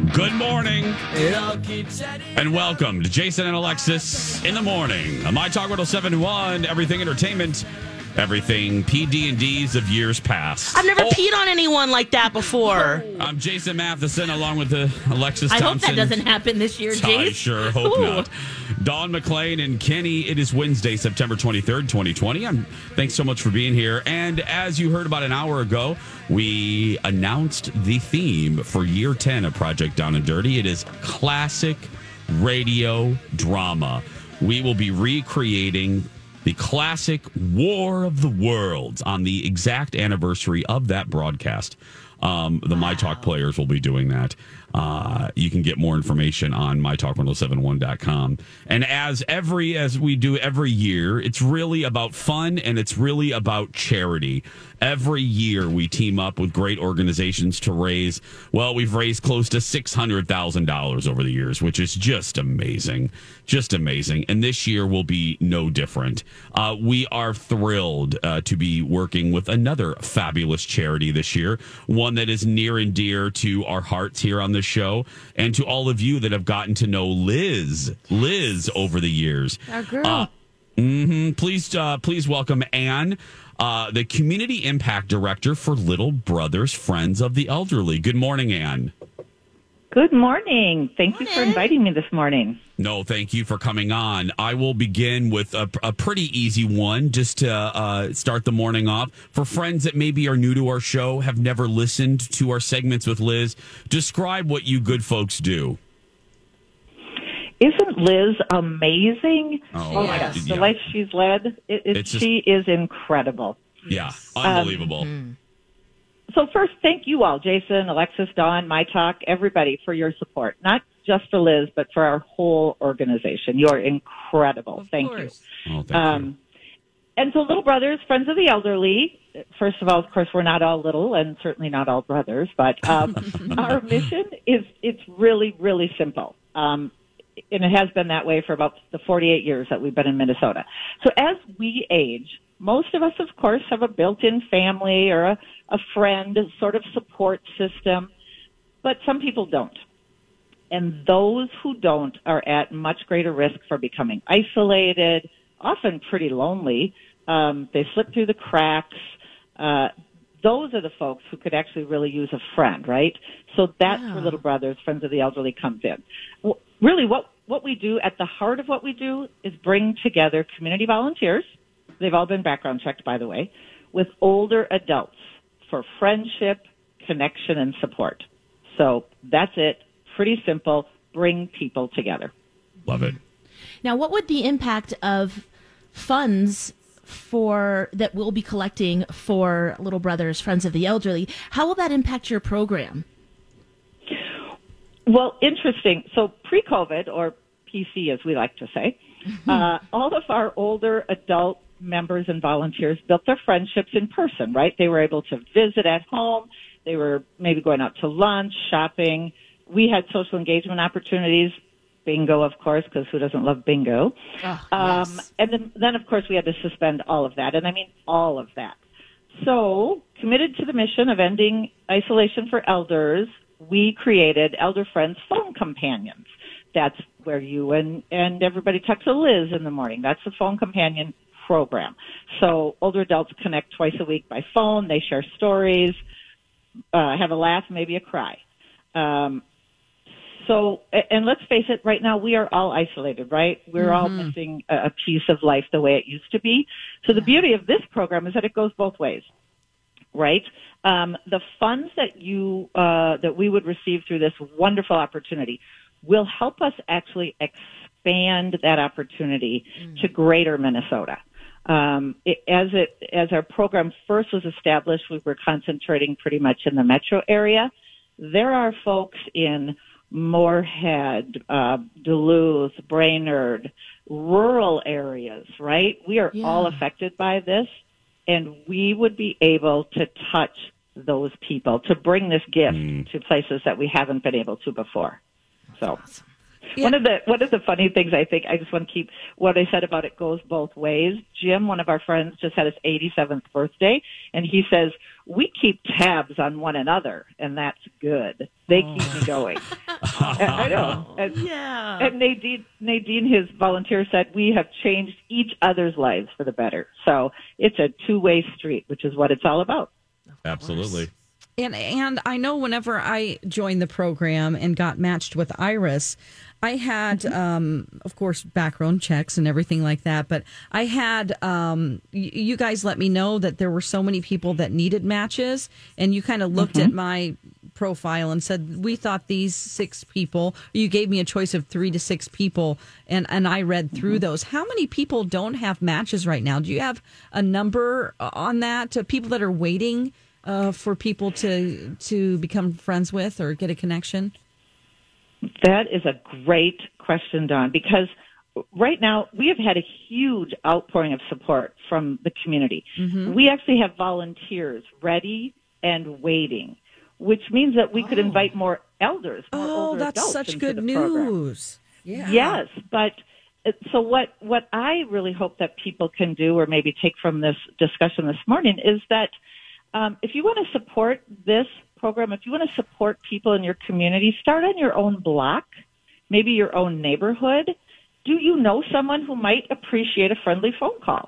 Good morning, and welcome to Jason and Alexis in the morning on My Talk 107.1, Everything Entertainment, everything PD&Ds of years past. I've never peed on anyone like that before. I'm Jason Matheson, along with Alexis I Thompson. hope that doesn't happen this year, Jason. I sure hope not. Dawn McLean and Kenny, it is Wednesday, September 23rd, 2020. Thanks so much for being here. And as you heard about an hour ago, we announced the theme for year 10 of Project Down and Dirty. It is classic radio drama. We will be recreating the classic War of the Worlds on the exact anniversary of that broadcast. The My Talk players will be doing that. You can get more information on mytalk1071.com. And as we do every year, it's really about fun and it's really about charity. Every year we team up with great organizations to we've raised close to $600,000 over the years, which is just amazing. Just amazing. And this year will be no different. We are thrilled to be working with another fabulous charity this year, one that is near and dear to our hearts here on the show and to all of you that have gotten to know Liz over the years. Our girl. Please welcome Anne, the Community Impact Director for Little Brothers Friends of the Elderly. Good morning, Anne. Good morning. Thank you for inviting me this morning. No, thank you for coming on. I will begin with a pretty easy one just to start the morning off. For friends that maybe are new to our show, have never listened to our segments with Liz, describe what you good folks do. Isn't Liz amazing? Oh my gosh. The life she's led, she is incredible. Yeah, unbelievable. So first, thank you all, Jason, Alexis, Dawn, My Talk, everybody for your support. Not just for Liz, but for our whole organization. You're incredible. Thank you. Oh, thank you. And so Little Brothers, Friends of the Elderly, first of all, of course, we're not all little and certainly not all brothers, but our mission it's really, really simple. And it has been that way for about the 48 years that we've been in Minnesota. So as we age, most of us, of course, have a built-in family or a friend sort of support system, but some people don't. And those who don't are at much greater risk for becoming isolated, often pretty lonely. They slip through the cracks. Those are the folks who could actually really use a friend, right? So that's where Little Brothers, Friends of the Elderly comes in. Really, what we do, at the heart of what we do, is bring together community volunteers. They've all been background checked, by the way, with older adults for friendship, connection, and support. So that's it. Pretty simple. Bring people together. Love it. Now, what would the impact of funds that we'll be collecting for Little Brothers, Friends of the Elderly, how will that impact your program? Well, interesting. So pre-COVID, or PC as we like to say, all of our older adult members and volunteers built their friendships in person, right? They were able to visit at home. They were maybe going out to lunch, shopping. We had social engagement opportunities, bingo, of course, because who doesn't love bingo? Oh, yes. And then, of course, we had to suspend all of that, and I mean all of that. So, committed to the mission of ending isolation for elders, we created Elder Friends Phone Companions. That's where you and everybody talks to Liz in the morning. That's the Phone Companion program. So older adults connect twice a week by phone. They share stories, have a laugh, maybe a cry. So, and let's face it, right now we are all isolated, right? We're all missing a piece of life the way it used to be. So the beauty of this program is that it goes both ways, right? The funds that we would receive through this wonderful opportunity will help us actually expand that opportunity to greater Minnesota. As our program first was established, we were concentrating pretty much in the metro area. There are folks in Moorhead, Duluth, Brainerd, rural areas, right? We are all affected by this, and we would be able to touch those people, to bring this gift to places that we haven't been able to before. So yeah. One of the funny things, I think, I just want to keep what I said about it goes both ways. Jim, one of our friends, just had his 87th birthday, and he says, we keep tabs on one another, and that's good. They keep me going. I know. Yeah. And Nadine, his volunteer, said we have changed each other's lives for the better. So it's a two-way street, which is what it's all about. Absolutely. And I know whenever I joined the program and got matched with Iris, I had, of course, background checks and everything like that. But I had, you guys let me know that there were so many people that needed matches. And you kind of looked at my profile and said, we thought these 6 people, you gave me a choice of 3 to 6 people. And I read through those. How many people don't have matches right now? Do you have a number on that to people that are waiting for people to become friends with or get a connection? That is a great question, Dawn, because right now we have had a huge outpouring of support from the community. We actually have volunteers ready and waiting, which means that we could invite more elders, more older that's adults such into good the program. news. Yeah. Yes, but so what I really hope that people can do, or maybe take from this discussion this morning, is that if you want to support this program, if you want to support people in your community, start on your own block, maybe your own neighborhood. Do you know someone who might appreciate a friendly phone call?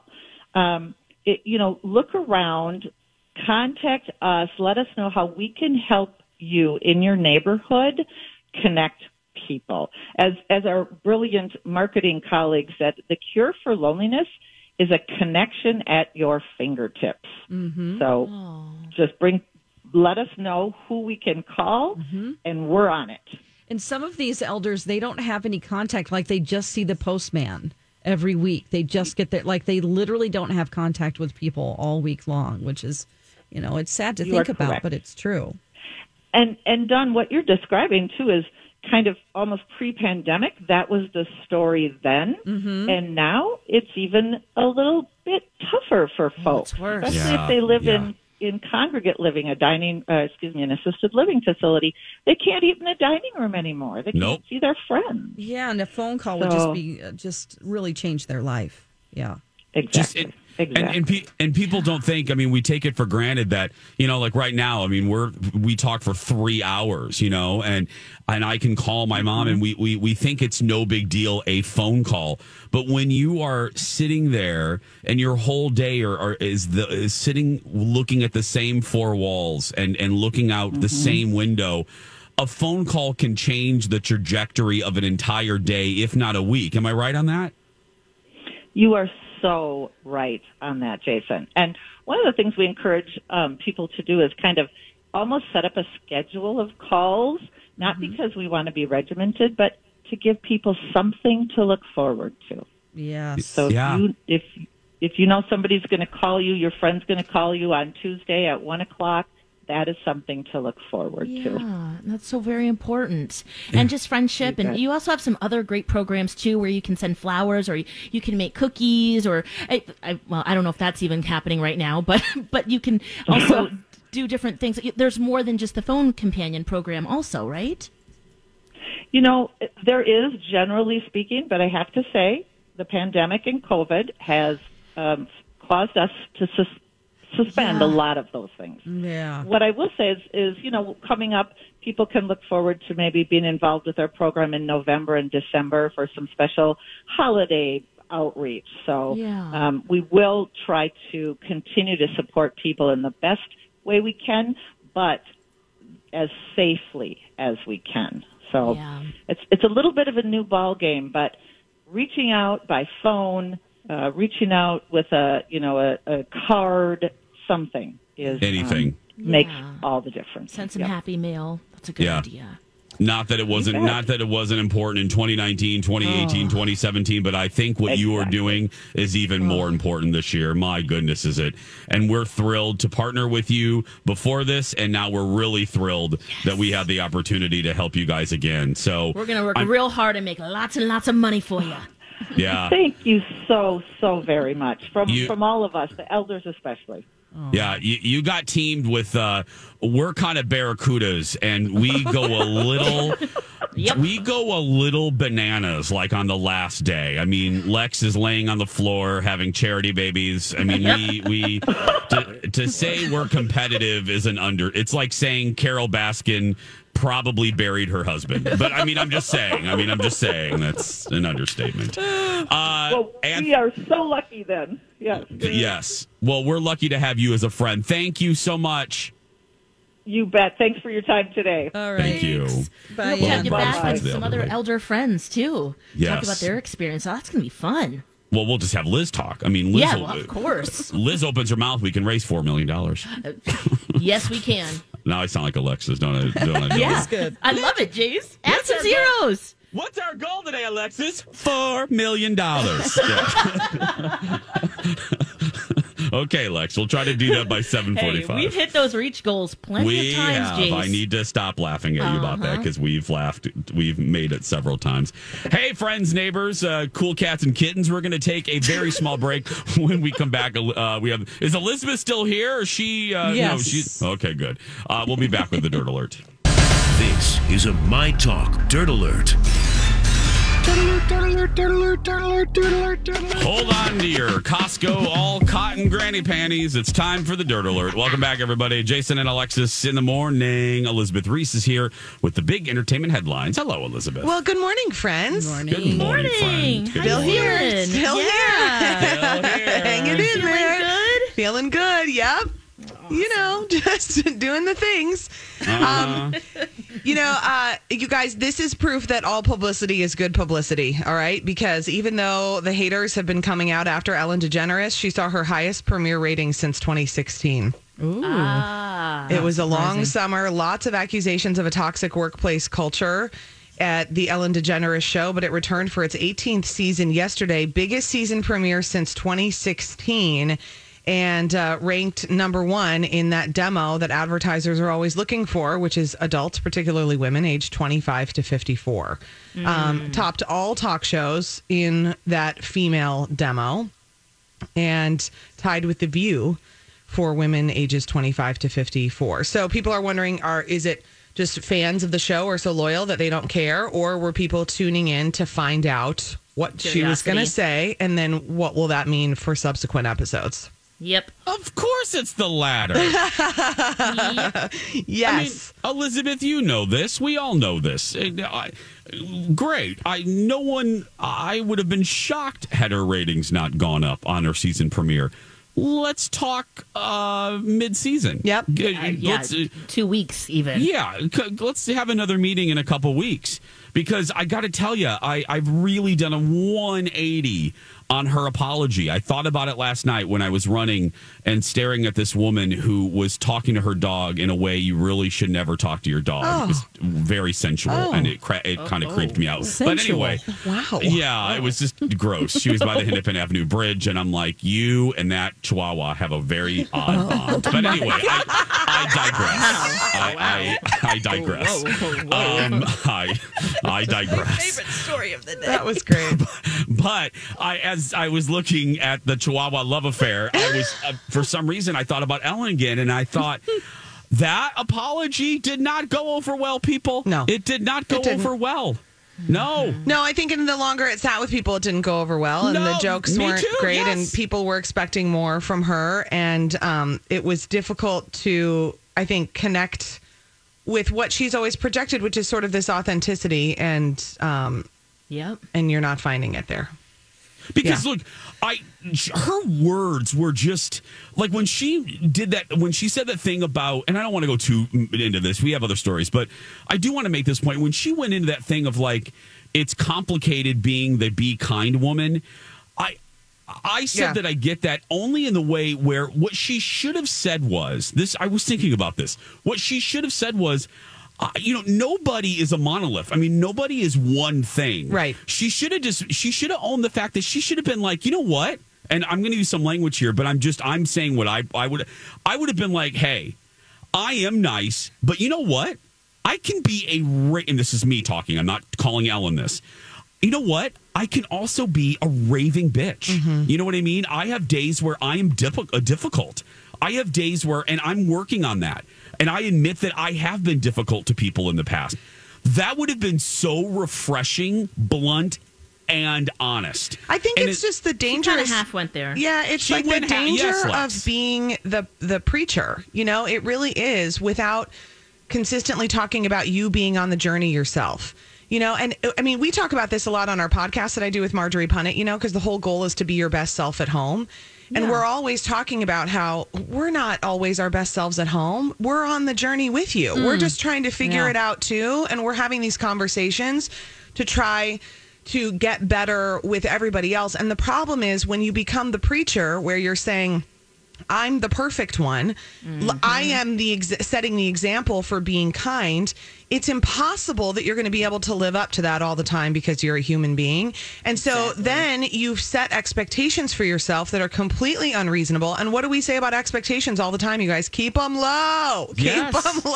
Look around, contact us, let us know how we can help you in your neighborhood connect people. As our brilliant marketing colleague said, the cure for loneliness is a connection at your fingertips. So just let us know who we can call, and we're on it. And some of these elders, they don't have any contact. Like they just see the postman every week. They just get there. Like they literally don't have contact with people all week long, which is, it's sad to think about, but it's true. And Dawn, what you're describing too is kind of almost pre-pandemic. That was the story then. And now it's even a little bit tougher for folks, it's worse. especially if they live in congregate living, an assisted living facility. They can't eat in a dining room anymore. They can't see their friends. Yeah, and a phone call would just be just really change their life. Yeah, exactly. Exactly. And people don't think, we take it for granted that, like right now, we talk for 3 hours, and I can call my mom and we think it's no big deal, a phone call. But when you are sitting there and your whole day is sitting looking at the same 4 walls and looking out the same window, a phone call can change the trajectory of an entire day, if not a week. Am I right on that? You are so right on that, Jason. And one of the things we encourage people to do is kind of almost set up a schedule of calls, not because we want to be regimented, but to give people something to look forward to. Yeah. So if you know somebody's going to call you, your friend's going to call you on Tuesday at 1:00, that is something to look forward to. Yeah, that's so very important. And just friendship. And you also have some other great programs, too, where you can send flowers or you can make cookies or, I don't know if that's even happening right now, but you can also do different things. There's more than just the phone companion program also, right? There is, generally speaking, but I have to say the pandemic and COVID has caused us to suspend a lot of those things. Yeah. What I will say is, coming up, people can look forward to maybe being involved with our program in November and December for some special holiday outreach. So we will try to continue to support people in the best way we can, but as safely as we can. So it's a little bit of a new ball game, but reaching out by phone, reaching out with a card, something is anything makes all the difference. Send some happy mail. That's a good idea. Not that it wasn't important in 2019, 2018, 2017, but I think what you are doing is even more important this year. My goodness, is it? And we're thrilled to partner with you before this, and now we're really thrilled that we have the opportunity to help you guys again. So we're going to work real hard and make lots and lots of money for you. Yeah. Thank you so very much from all of us, the elders especially. Yeah, you got teamed with, we're kind of barracudas, and we go a little, we go a little bananas, like on the last day. Lex is laying on the floor having charity babies. We to say we're competitive is it's like saying Carol Baskin probably buried her husband. But I mean, I'm just saying. That's an understatement. We are so lucky then. Yes. Yes. Well, we're lucky to have you as a friend. Thank you so much. You bet. Thanks for your time today. All right. Thank you. Bye. We'll have you Bye. back with Bye. some other elder friends too. Yes. Talk about their experience. Oh, that's gonna be fun. Well, we'll just have Liz talk. I mean, Liz. Yeah, well, of course. Liz opens her mouth. We can raise $4 million. Yes, we can. Now I sound like Alexis, don't I? Yeah, That's good. I love it, Jace. Add What's some our zeros. What's our goal today, Alexis? $4 million. Yeah. Okay, Lex. We'll try to do that by 7:45. Hey, we've hit those reach goals plenty of times, have. Jace. I need to stop laughing at you about that because we've laughed. We've made it several times. Hey, friends, neighbors, cool cats and kittens. We're going to take a very small break. When we come back, is Elizabeth still here? Or is she? Yes. No, she's okay. Good. We'll be back with the Dirt Alert. This is a My Talk Dirt Alert. Hold on to your Costco all cotton granny panties. It's time for the Dirt Alert. Welcome back, everybody. Jason and Alexis in the morning. Elizabeth Reese is here with the big entertainment headlines. Hello, Elizabeth. Well, good morning, friends. Good morning, friend. Good How you morning. feeling? Still Yeah. here. Hanging in Feeling there. good? Feeling good. Yep. Awesome. You know, just doing the things. You guys, this is proof that all publicity is good publicity, all right? Because even though the haters have been coming out after Ellen DeGeneres, she saw her highest premiere rating since 2016. Ooh. It was a long summer, lots of accusations of a toxic workplace culture at the Ellen DeGeneres show, but it returned for its 18th season yesterday, biggest season premiere since 2016. And ranked number one in that demo that advertisers are always looking for, which is adults, particularly women, aged 25 to 54. Topped all talk shows in that female demo and tied with The View for women ages 25 to 54. So people are wondering, is it just fans of the show are so loyal that they don't care? Or were people tuning in to find out what she was going to say? And then what will that mean for subsequent episodes? Yep. Of course it's the latter. Yes. I mean, Elizabeth, you know this. We all know this. Great. I would have been shocked had her ratings not gone up on her season premiere. Let's talk mid-season. Yep. Yeah, 2 weeks even. Yeah. Let's have another meeting in a couple weeks. Because I got to tell you, I've really done a 180 on her apology. I thought about it last night when I was running and staring at this woman who was talking to her dog in a way you really should never talk to your dog. It was very sensual, and it kind of creeped me out. Sensual. But anyway, Wow. yeah, it was just gross. She was by the Hennepin Avenue Bridge, and I'm like, you and that Chihuahua have a very odd bond. But anyway, I digress. I digress. I digress. Favorite story of the day. That was great. But as I was looking at the Chihuahua love affair, I was for some reason I thought about Ellen again, and I thought that apology did not go over well. People, no, it did not go over well. No, I think in the longer it sat with people, it didn't go over well, and the jokes weren't great, yes. and people were expecting more from her, and it was difficult to, I think, connect with what she's always projected, which is sort of this authenticity, and Yep. and you're not finding it there. because look, her words were just like when she did that, when she said that thing about, and I don't want to go too into this, we have other stories, but I do want to make this point. When she went into that thing of like, it's complicated being the be kind woman, I said that I get that only in the way where what she should have said was this. I was thinking about this. What she should have said was, nobody is a monolith. I mean, nobody is one thing. Right. She should have owned the fact that she should have been like, you know what? And I'm going to use some language here, but I'm saying what I would have been like, hey, I am nice, but you know what? I can be and this is me talking. I'm not calling Ellen this. You know what? I can also be a raving bitch. Mm-hmm. You know what I mean? I have days where I am difficult. I have days where, and I'm working on that. And I admit that I have been difficult to people in the past. That would have been so refreshing, blunt, and honest. I think it's just the danger. Kind of half went there. Yeah, it's She like the went danger yes, Lex. of being the preacher. You know, it really is without consistently talking about you being on the journey yourself. You know, and I mean, we talk about this a lot on our podcast that I do with Marjorie Punnett, you know, because the whole goal is to be your best self at home. And we're always talking about how we're not always our best selves at home. We're on the journey with you. We're just trying to figure it out too. And we're having these conversations to try to get better with everybody else. And the problem is when you become the preacher where you're saying, I'm the perfect one. I am setting the example for being kind. It's impossible that you're going to be able to live up to that all the time because you're a human being. And so then you've set expectations for yourself that are completely unreasonable. And what do we say about expectations all the time, you guys? Keep them low. Yes. Keep them low.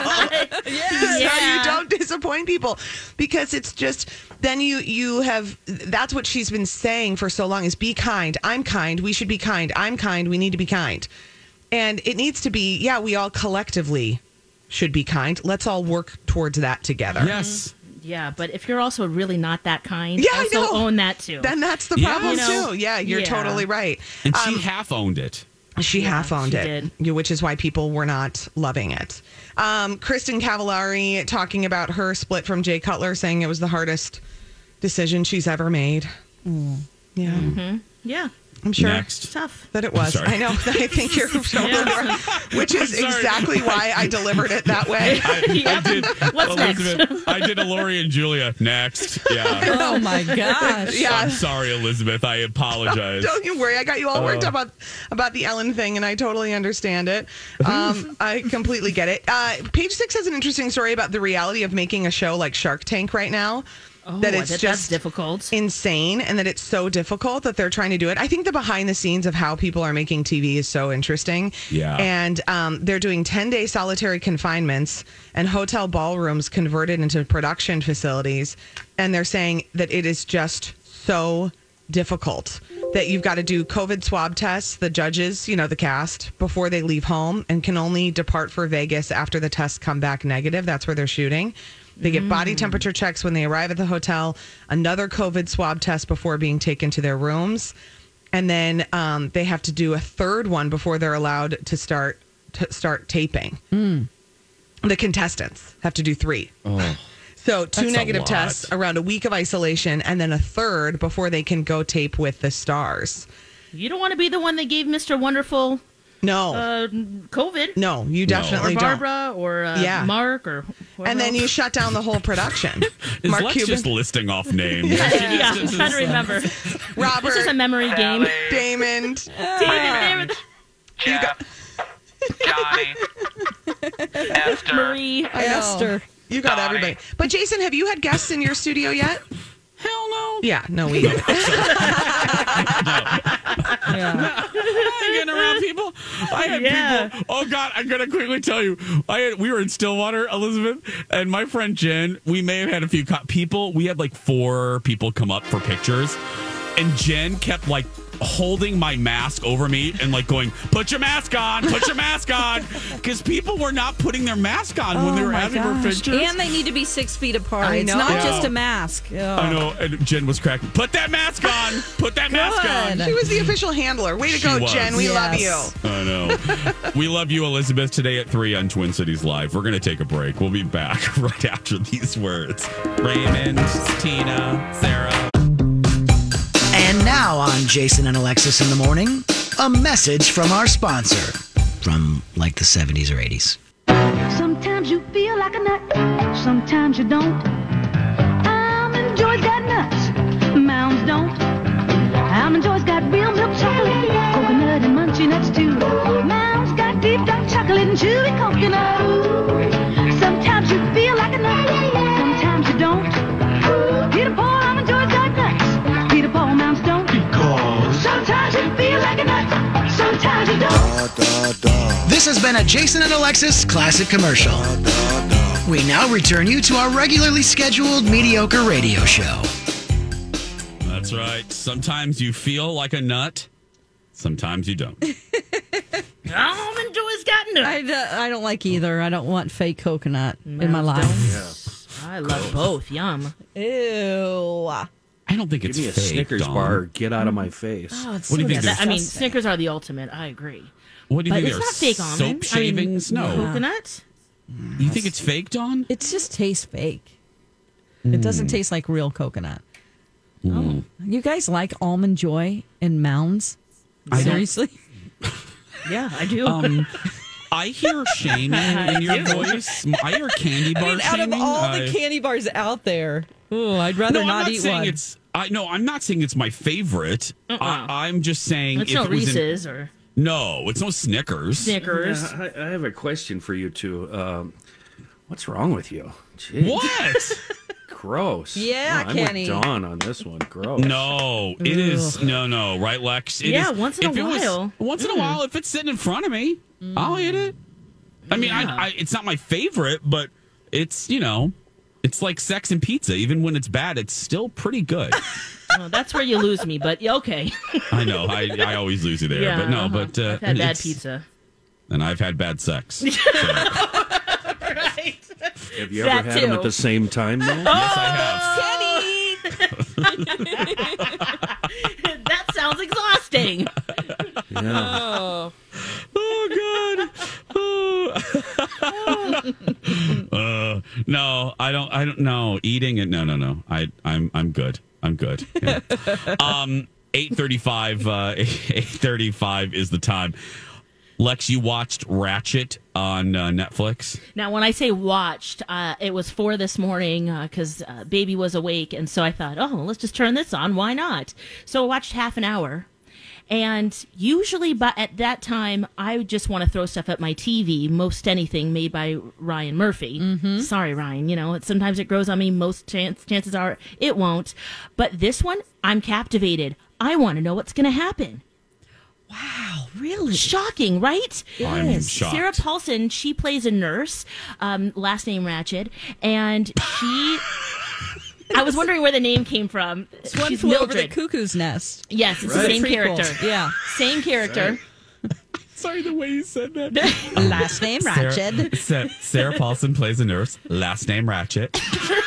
So you don't disappoint people, because it's just, then you have, that's what she's been saying for so long is be kind. I'm kind. We should be kind. I'm kind. We need to be kind. And it needs to be, we all collectively should be kind. Let's all work towards that together. Yes. Yeah, but if you're also really not that kind, I also know. Own that too. Then that's the problem You know? too. Yeah, you're totally right. And she half owned it. She half owned she it, did. which is why people were not loving it. Kristen Cavallari talking about her split from Jay Cutler, saying it was the hardest decision she's ever made. Yeah. Yeah. I'm sure Next. Tough. that it was. sorry. I know. I think you're totally right, which is sorry. exactly why I delivered it that way. I did. What's next? Elizabeth, I did a Lori and Julia. Next. Yeah. Oh my gosh. Yeah. I'm sorry, Elizabeth. I apologize. Don't you worry. I got you all worked up about the Ellen thing, and I totally understand it. I completely get it. Page 6 has an interesting story about the reality of making a show like Shark Tank right now. That it's that's just difficult. insane, and that it's so difficult that they're trying to do it. I think the behind the scenes of how people are making TV is so interesting. Yeah. And they're doing 10-day solitary confinements and hotel ballrooms converted into production facilities. And they're saying that it is just so difficult that you've got to do COVID swab tests, the judges, you know, the cast, before they leave home, and can only depart for Vegas after the tests come back negative. That's where they're shooting. They get body temperature checks when they arrive at the hotel, another COVID swab test before being taken to their rooms. And then they have to do a third one before they're allowed to start taping. The contestants have to do 3. So 2 negative tests, around a week of isolation, and then a third before they can go tape with the stars. You don't want to be the one that gave Mr. Wonderful No. COVID. No, you definitely Or don't. Barbara or Mark or whoever And then else. you shut down the whole production. Is Mark Lex Cuban, just listing off names? yeah, I'm trying to remember. Robert, This is a memory game. Damon. David, Jeff, Johnny, Esther. Marie. Esther. You got Donnie. everybody. But Jason, have you had guests in your studio yet? Hell no. Yeah, no, we didn't. Getting around people. I had people. Oh God, I'm gonna quickly tell you. We were in Stillwater, Elizabeth, and my friend Jen. We may have had a few people. We had like 4 people come up for pictures, and Jen kept like holding my mask over me and like going, "Put your mask on, put your mask on," because people were not putting their mask on when they were having their pictures. And they need to be 6 feet apart. I It's know. not Yeah. just a mask. I know, and Jen was cracking. Put that mask on. Put that mask on. Good. She was the official handler. Way to She go, was. Jen. We love you. Yes. I know. We love you, Elizabeth, today at 3 on Twin Cities Live. We're going to take a break. We'll be back right after these words. Raymond, Tina, Sarah. And now on Jason and Alexis in the Morning, a message from our sponsor from like the 70s or 80s. Sometimes you feel like a nut, sometimes you don't. Almond Joy's got nuts, Mounds don't. Almond Joy's got real milk chocolate, coconut and munchy nuts too. Mounds got deep dark chocolate and chewy coconut. Ooh. Sometimes you feel like a nut, sometimes you don't. Peter Paul, Almond Joy's got nuts, Peter Paul, Mounds don't. Because sometimes you feel like a nut, sometimes you don't. This has been a Jason and Alexis classic commercial. We now return you to our regularly scheduled mediocre radio show. That's right. Sometimes you feel like a nut. Sometimes you don't. Almond Joy's got nuts. I don't like either. I don't want fake coconut in my life. I love both. Yum. Ew. I don't think it's Give me a fake, Snickers Dawn. bar. Get out of my face. Oh, it's What do you so think good. this- I mean, Snickers are the ultimate. I agree. What do you But think? it's not fake almond. Soap shavings? I mean, No. Coconut? You think it's fake, Dawn? It just tastes fake. It doesn't taste like real coconut. Oh. You guys like Almond Joy and Mounds? Seriously? Yeah, I do. I hear shaming in your voice. I hear candy bar out shaming. of all the candy bars out there, I'd rather not eat one. I'm not saying it's my favorite. I'm just saying it's no Reese's or... No, it's no Snickers. Yeah, I have a question for you two. What's wrong with you? Jeez. What? Gross. Yeah, Kenny. I'm with Dawn on this one. Gross. No, it is. No, right, Lex? Once in a while. Once in a while, if it's sitting in front of me, I'll eat it. I mean, it's not my favorite, but it's, it's like sex and pizza. Even when it's bad, it's still pretty good. Oh, that's where you lose me, but okay. I know. I always lose you there. Yeah, but no, but I've had bad pizza. And I've had bad sex. So. Right. Have you ever had them at the same time, though? Yes, I have. Kenny! That sounds exhausting. Yeah. Oh God. No, I don't know. Eating it. No. I'm good. I'm good. Yeah. 8:35 is the time. Lex, you watched Ratchet on Netflix? Now, when I say watched, it was 4 this morning because baby was awake. And so I thought, let's just turn this on. Why not? So I watched half an hour. And usually at that time, I just want to throw stuff at my TV, most anything made by Ryan Murphy. Mm-hmm. Sorry, Ryan. Sometimes it grows on me. Most chances are it won't. But this one, I'm captivated. I want to know what's going to happen. Wow, really? Shocking, right? I'm shocked. Sarah Paulson, she plays a nurse, last name Ratched, and she... I was wondering where the name came from. It's One She's Flew Over the Mildred. Cuckoo's Nest. Yes, it's the same character. Yeah. Same character. Sorry, the way you said that. Last name Ratched. Sarah Paulson plays a nurse. Last name Ratchet.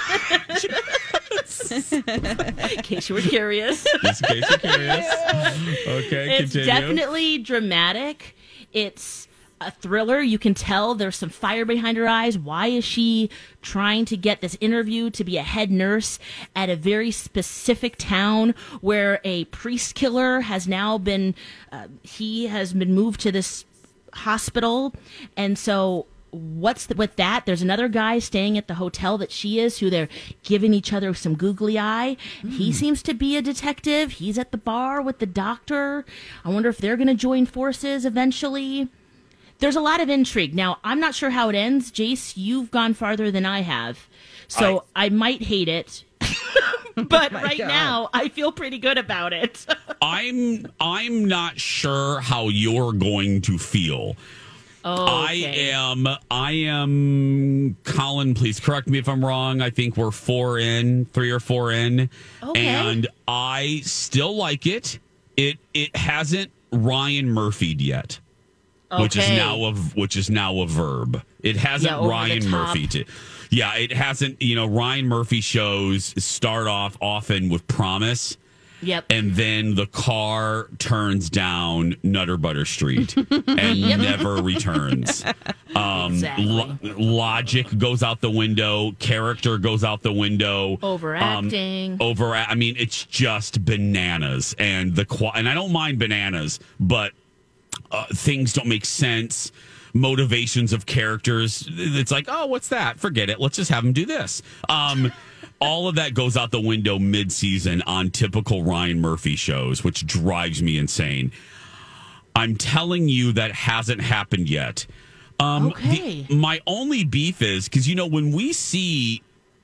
In case you were curious. Just in case you're curious. Okay, it's continue. Definitely dramatic. It's a thriller. You can tell there's some fire behind her eyes. Why is she trying to get this interview to be a head nurse at a very specific town where a priest killer has now been, he has been moved to this hospital. And so with that? There's another guy staying at the hotel that she is, who they're giving each other some googly eye. He seems to be a detective. He's at the bar with the doctor. I wonder if they're going to join forces eventually. There's a lot of intrigue. Now, I'm not sure how it ends. Jace, you've gone farther than I have. So I might hate it. But now I feel pretty good about it. I'm not sure how you're going to feel. Oh, okay. I am Colin, please correct me if I'm wrong. I think we're 3 or 4 in. Okay. And I still like it. It hasn't Ryan Murphy'd yet. Okay. Which is now a verb. It hasn't Ryan Murphy. It hasn't. Ryan Murphy shows start off often with promise. Yep. And then the car turns down Nutter Butter Street and never returns. Exactly. Logic goes out the window. Character goes out the window. Overacting. I mean, it's just bananas. And I don't mind bananas, but things don't make sense. Motivations of characters. It's like, oh, what's that? Forget it. Let's just have them do this. All of that goes out the window mid-season on typical Ryan Murphy shows, which drives me insane. I'm telling you that hasn't happened yet. Okay. My only beef is because when we see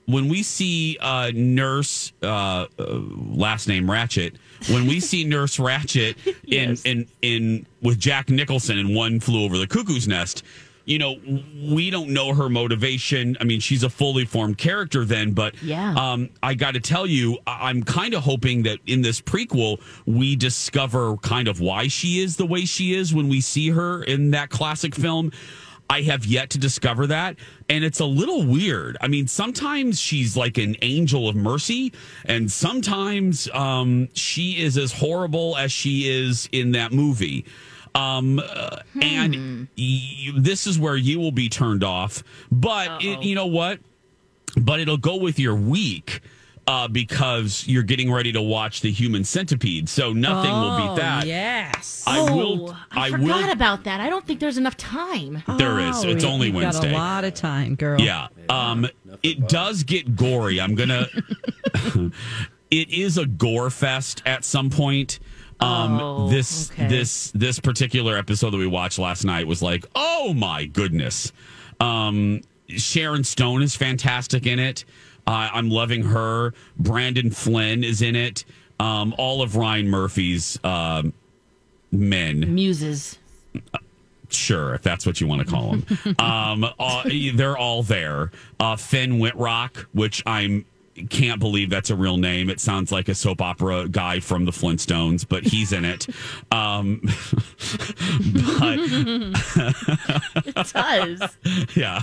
Nurse last name Ratchet, when we see Nurse Ratchet in with Jack Nicholson in One Flew Over the Cuckoo's Nest. We don't know her motivation. I mean, she's a fully formed character then, but I got to tell you, I'm kind of hoping that in this prequel, we discover kind of why she is the way she is when we see her in that classic film. I have yet to discover that, and it's a little weird. I mean, sometimes she's like an angel of mercy, and sometimes she is as horrible as she is in that movie. And this is where you will be turned off. But you know what? But it'll go with your week. Because you're getting ready to watch The Human Centipede, so nothing will beat that. Yes, I forgot about that. I don't think there's enough time. There is. It's only Wednesday. Got a lot of time, girl. Yeah. It does get gory. I'm gonna. It is a gore fest at some point. This particular episode that we watched last night was like, oh my goodness. Sharon Stone is fantastic in it. I'm loving her. Brandon Flynn is in it. All of Ryan Murphy's men. Muses. Sure, if that's what you want to call them. They're all there. Finn Whitrock, which can't believe that's a real name. It sounds like a soap opera guy from the Flintstones, but he's in it. It does. Yeah.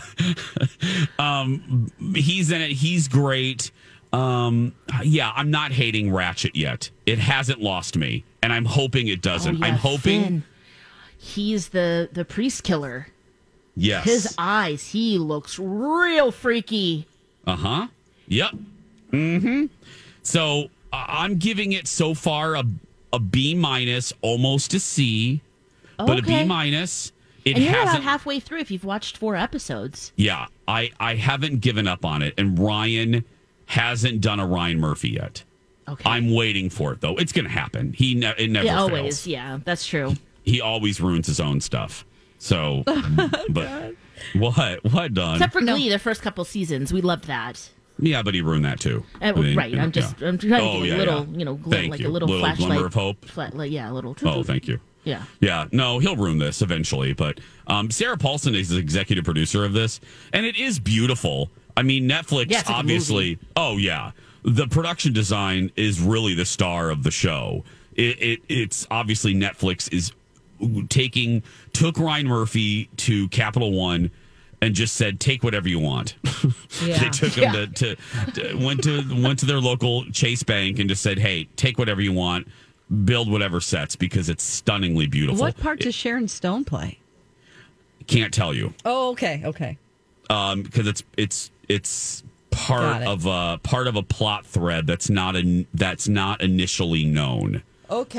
He's in it. He's great. I'm not hating Ratchet yet. It hasn't lost me, and I'm hoping it doesn't. I'm hoping Finn. He's the priest killer. Yes. His eyes, he looks real freaky. Uh-huh. Yep. Mm-hmm. So I'm giving it so far a B minus, almost a C, but a B minus. And you're about halfway through if you've watched 4 episodes. Yeah, I haven't given up on it, and Ryan hasn't done a Ryan Murphy yet. Okay. I'm waiting for it though. It's going to happen. It never fails. Always. Yeah, that's true. He always ruins his own stuff. So, but what, Don? Except for Glee, the first couple seasons, we loved that. Yeah, but he ruined that too. Right. I'm trying to get a little, a little flashlight. Glimmer of hope. A little. Oh, thank you. Yeah. Yeah. No, he'll ruin this eventually. But Sarah Paulson is the executive producer of this, and it is beautiful. I mean, Netflix obviously. Oh yeah, the production design is really the star of the show. It's obviously Netflix is took Ryan Murphy to Capital One and just said, take whatever you want. Yeah. They took him went to their local Chase Bank and just said, hey, take whatever you want, build whatever sets, because it's stunningly beautiful. What part does Sharon Stone play? Can't tell you. Oh, okay. Because it's part of a plot thread that's not initially known. Okay.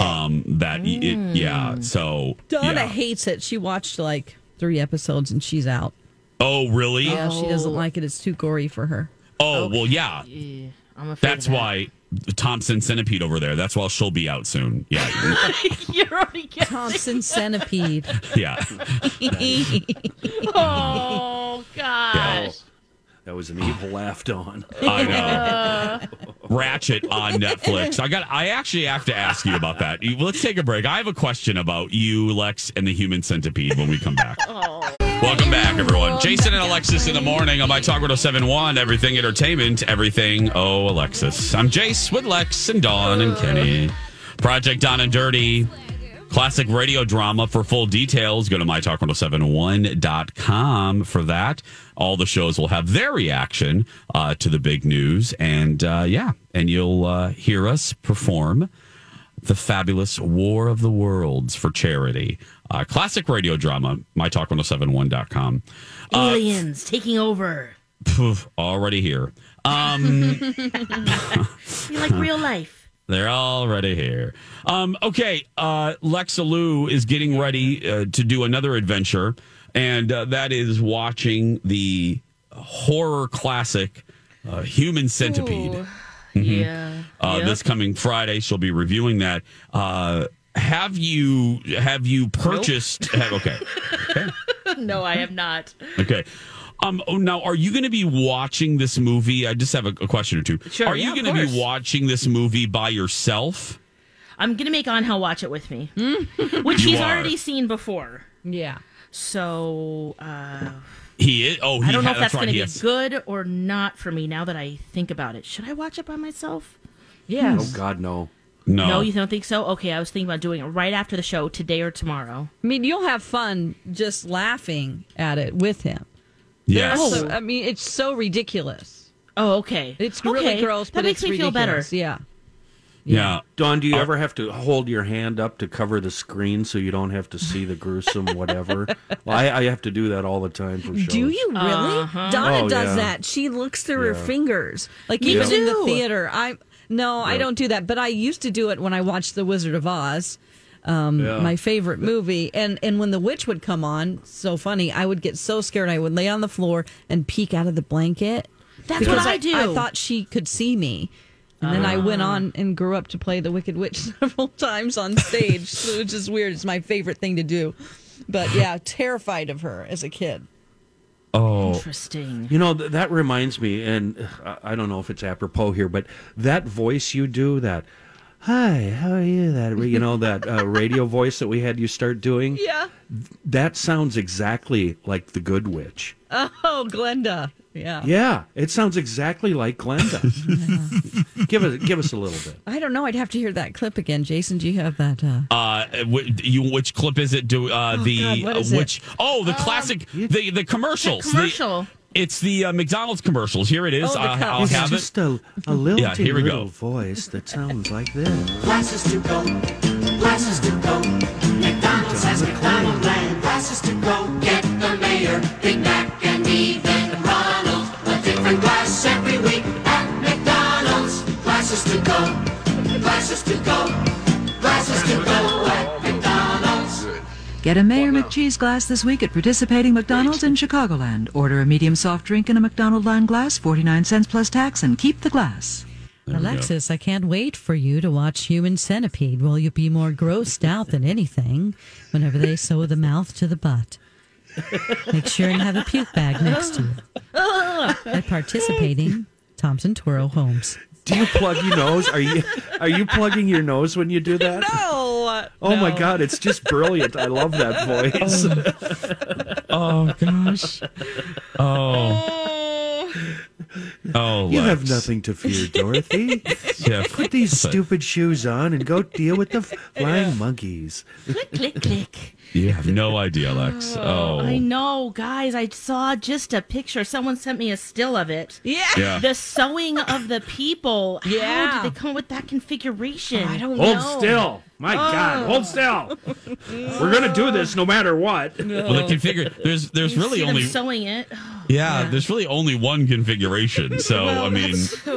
So Donna hates it. She watched like 3 episodes and she's out. Oh, really? Yeah, she doesn't like it. It's too gory for her. Oh, well, yeah. I'm afraid that's why Thompson Centipede over there. That's why she'll be out soon. Yeah. You're already guessing. Thompson Centipede. Yeah. Oh, gosh. Yeah. That was an evil laugh, Dawn. I know. Ratchet on Netflix. I actually have to ask you about that. Let's take a break. I have a question about you, Lex, and the Human Centipede when we come back. Welcome back, everyone. Jason and Alexis in the morning on My Talk 107.1. Everything entertainment, everything. Oh, Alexis. I'm Jace with Lex and Dawn and Kenny. Project Dawn and Dirty. Classic radio drama. For full details, go to mytalk1071.com for that. All the shows will have their reaction to the big news. And and you'll hear us perform the fabulous War of the Worlds for charity. Classic radio drama, mytalk1071.com. Aliens taking over. Already here. You like real life. They're already here. Okay, Lexa Lou is getting ready to do another adventure, and that is watching the horror classic Human Centipede. Yeah. This coming Friday, she'll be reviewing that. Have you purchased? Nope. Okay. No, I have not. Okay. Now, are you going to be watching this movie? I just have a question or two. Sure. Are you going to be watching this movie by yourself? I'm going to make Angel watch it with me, which he's already seen before. Yeah. So he is. Oh, I don't know if that's going to be good or not for me. Now that I think about it, should I watch it by myself? Yes. Oh God, no. No, you don't think so? Okay, I was thinking about doing it right after the show, today or tomorrow. I mean, you'll have fun just laughing at it with him. Yes. I mean, it's so ridiculous. Oh, okay. It's really gross, but that makes it's me feel better. Yeah. Yeah. Dawn, do you ever have to hold your hand up to cover the screen so you don't have to see the gruesome whatever? Well, I have to do that all the time for shows. Do you really? Donna does that. She looks through her fingers. Like even in the theater. I don't do that. But I used to do it when I watched The Wizard of Oz, my favorite movie. And when the witch would come on, so funny, I would get so scared. I would lay on the floor and peek out of the blanket. That's what I do. I thought she could see me. And then I went on and grew up to play the Wicked Witch several times on stage, so it's just weird. It's my favorite thing to do. But yeah, terrified of her as a kid. Oh, interesting. You know, that reminds me, and I don't know if it's apropos here, but that voice you do, that, hi, how are you? That, that radio voice that we had you start doing. Yeah. That sounds exactly like the Good Witch. Oh, Glenda. Yeah. Yeah, it sounds exactly like Glenda. Give us a little bit. I don't know. I'd have to hear that clip again. Jason, do you have that? Which clip is it? The classic, the commercials. The commercial. It's the McDonald's commercials. Here it is. I'll it's have just it. a little here we little go. voice that sounds like this. Glasses to go, glasses to go. McDonald's has McDonald Land. Glasses to go, get the mayor, Big Mac, and even Ronald. A different glass every week at McDonald's. Glasses to go, glasses to go, glasses to go at McDonald's. Get a Mayor McCheese glass this week at participating McDonald's in Chicagoland. Order a medium soft drink in a McDonald Land glass, 49 cents plus tax, and keep the glass. Alexis, I can't wait for you to watch Human Centipede. Will you be more grossed out than anything whenever they sew the mouth to the butt? Make sure and have a puke bag next to you. At participating Thompson Toro Homes. Do you plug your nose? Are you plugging your nose when you do that? No. Oh my God, it's just brilliant. I love that voice. Oh gosh. Oh, you Lex. have nothing to fear, Dorothy. Yeah, put these stupid shoes on and go deal with the flying monkeys. Click, click, click. You have no idea, Lex. Oh, I know, guys. I saw just a picture. Someone sent me a still of it. Yeah. The sewing of the people. Yeah. How did they come up with that configuration? I don't know. Hold still. My God, hold still. We're going to do this no matter what. Well, the configure. There's You really see them only sewing it. yeah. There's really only one configuration. So I mean,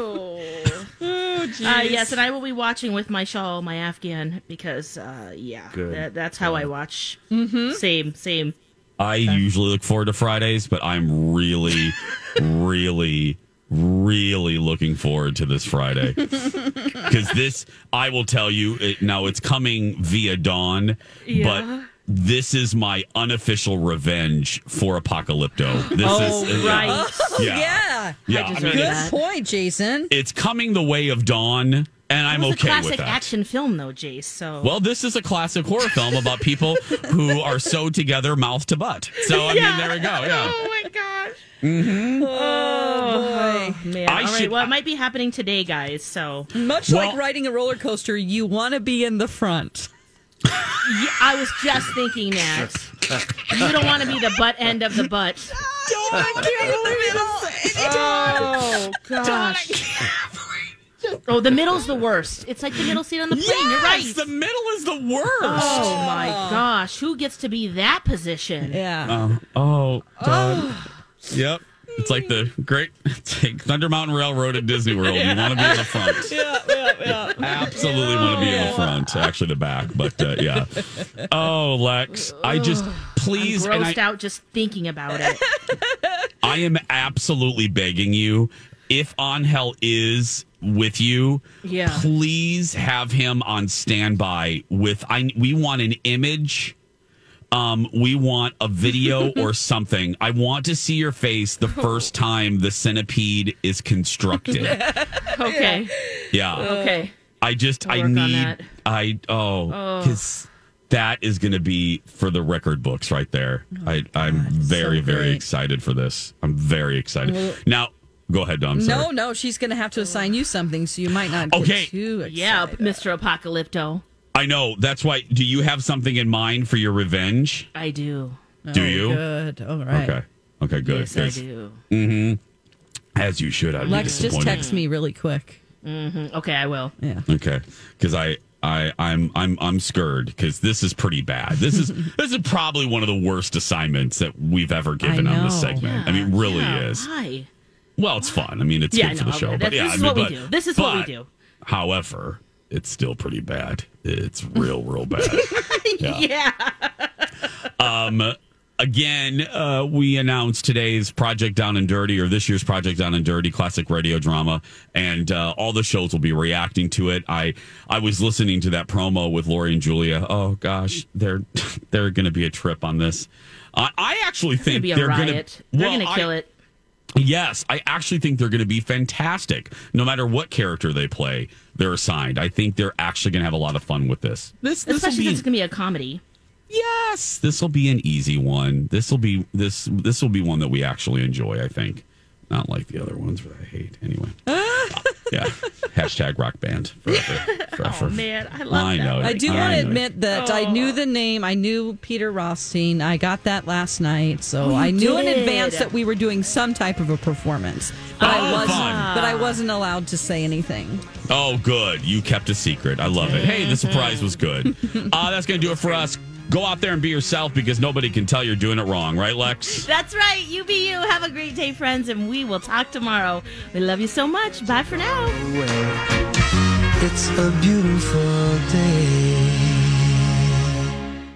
yes, and I will be watching with my shawl, my Afghan, because Good. that's how I watch. Same. I usually look forward to Fridays, but I'm really, really, really looking forward to this Friday because this, I will tell you, it's coming via Dawn, but this is my unofficial revenge for Apocalypto. This is right. yeah. I deserve Good that. point, Jason. It's coming the way of Dawn, and I'm It was okay a classic with that. action film, though, Jace. So Well, this is a classic horror film about people who are sewed together mouth to butt. So, I mean, there we go. Yeah. Oh my gosh. Oh, boy. Man. I All right. should- Well, it might be happening today, guys. So Much like riding a roller coaster, you want to be in the front. I was just thinking that. You don't want to be the butt end of the butt. Oh, gosh. Oh, the middle's the worst. It's like the middle seat on the plane. You're right. The middle is the worst. Oh, my gosh. Who gets to be that position? Yeah. Dawn. Yep. It's like the great Thunder Mountain Railroad at Disney World. You want to be in the front. Yeah. Absolutely want to be in the front. Actually, the back. But yeah. Oh, Lex, I just please. I'm grossed out just thinking about it. I am absolutely begging you. If Angel is with you, please have him on standby. We want an image. We want a video or something. I want to see your face the first time the centipede is constructed. Okay. Yeah. Okay. I on need, that. because that is going to be for the record books right there. I'm very, very excited for this. I'm very excited. Now, go ahead, Dom. No, she's going to have to assign you something, so you might not get too excited. Yeah, Mr. Apocalypto. I know. That's why. Do you have something in mind for your revenge? I do. Do you? Good. All right. Okay, good. Yes, I do. Mm-hmm. As you should. I'd Lex, be just disappointed. text me really quick. Okay, I will. Yeah. Okay, because I'm scared because this is pretty bad. This is probably one of the worst assignments that we've ever given on this segment. I mean, really is. Why? Well, it's fun. I mean, it's good for the show. But this is what we do. This is what we do. However, it's still pretty bad. It's real bad. Yeah. Again, we announced today's Project Down and Dirty, or this year's Project Down and Dirty classic radio drama, and all the shows will be reacting to it. I was listening to that promo with Lori and Julia. Oh gosh, they're going to be a trip on this. I actually think they're going to they're going to kill it. Yes, I actually think they're going to be fantastic. No matter what character they play, they're assigned. I think they're actually going to have a lot of fun with this. Especially since it's going to be a comedy. Yes, this will be an easy one. This will be one that we actually enjoy, I think. Not like the other ones that I hate. Anyway. Yeah. Hashtag rock band forever. Oh, man. I love that. I do want to admit that I knew the name. I knew Peter Rothstein. I got that last night. So I knew in advance that we were doing some type of a performance. But I wasn't allowed to say anything. Oh, good. You kept a secret. I love it. Hey, the surprise was good. That's going to do it for us. Go out there and be yourself because nobody can tell you're doing it wrong. Right, Lex? That's right. You be you. Have a great day, friends, and we will talk tomorrow. We love you so much. Bye for now. It's a beautiful day.